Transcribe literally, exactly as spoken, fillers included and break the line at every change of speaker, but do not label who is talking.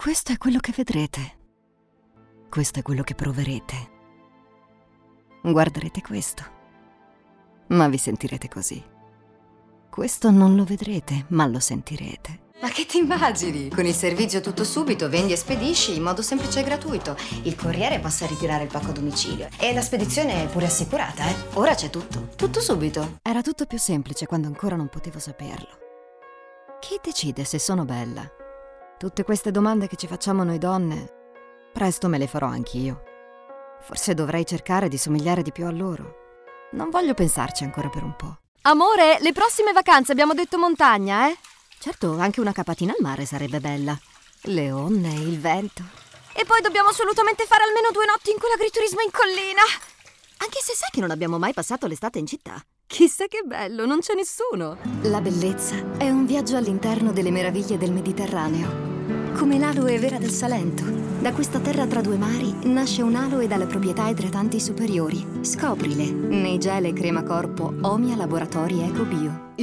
Questo è quello che vedrete. Questo è quello che proverete. Guarderete questo, ma vi sentirete così. Questo non lo vedrete, ma lo sentirete.
Ma che ti immagini? Con il servizio tutto subito vendi e spedisci in modo semplice e gratuito. Il corriere passa a ritirare il pacco a domicilio. E la spedizione è pure assicurata, eh? Ora c'è tutto. Tutto subito.
Era tutto più semplice quando ancora non potevo saperlo. Chi decide se sono bella? Tutte queste domande che ci facciamo noi donne, presto me le farò anch'io. Forse dovrei cercare di somigliare di più a loro. Non voglio pensarci ancora per un po'.
Amore, le prossime vacanze abbiamo detto montagna, eh?
Certo, anche una capatina al mare sarebbe bella. Le onde, il vento.
E poi dobbiamo assolutamente fare almeno due notti in quell'agriturismo in collina.
Anche se sai che non abbiamo mai passato l'estate in città.
Chissà che bello, non c'è nessuno.
La bellezza è un viaggio all'interno delle meraviglie del Mediterraneo. Come l'aloe vera del Salento. Da questa terra tra due mari nasce un aloe dalle proprietà idratanti superiori. Scoprile nei gel e crema corpo Omia Laboratori Eco Bio.